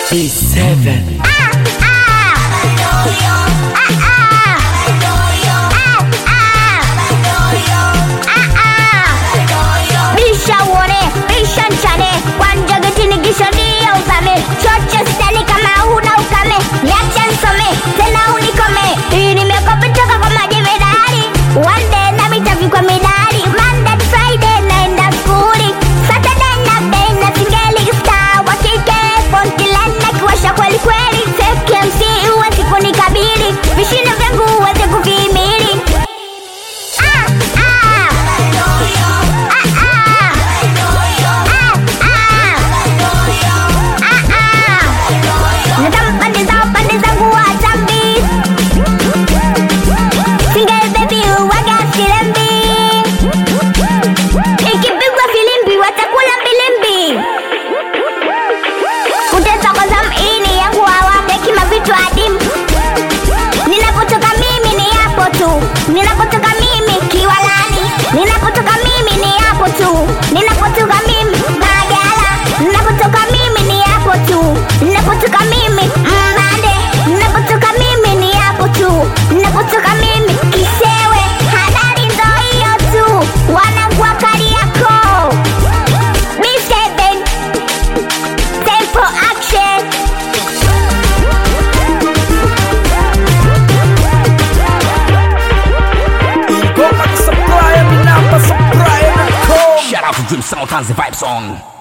B7. Bisha uone, bisha nchane, kwanja getini kisha niya uzame. Choche stani kama huna ukame, niache nsome, tena unikome. Hii nimekopi toka kwa majemadari, one day na mitavi kwa midari. Monday to Friday naenda skuli, Saturday na day na singeli. Star wa kike, pontilana kiwasha kweli kweli. Take MC uwezi kunikabili, vishindo vyangu uwezi kuvimili. Ninapotoka mimi Kiwalani, ninapotoka mimi ni hapo tu, ninapotoka mimi Magala, ninapotoka mimi ni hapo tu, ninapotoka mimi Mbande, ninapotoka mimi ni hapo tu, ninapotoka mimi Kisewe. Habari ndo hiyo tu, wanangu wa Kariakoo. B7, time for action. Shout out to Dream Sound, the vibe song.